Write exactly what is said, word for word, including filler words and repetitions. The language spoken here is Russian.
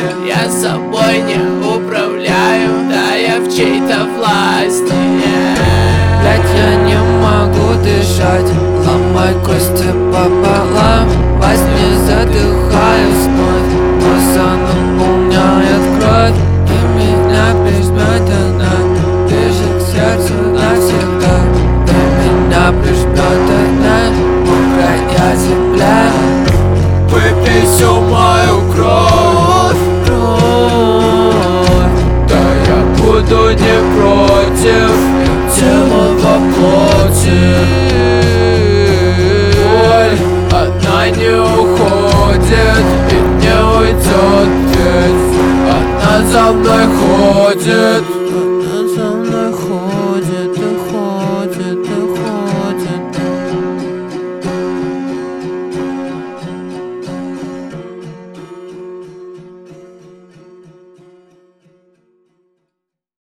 Я собой не управляю, да я в чьей-то власти. Блять, я не могу дышать, ломай кости пополам. Во сне задыхаюсь вновь, глаза наполняет кровь, и меня прижмет она, ближе к сердцу навсегда. И меня прижмет она, мокрая земля. Выпей всю мою кровь, кровь. Да я буду не против, тело во плоти. Боль, она не уходит и не уйдет, ведь она за мной ходит.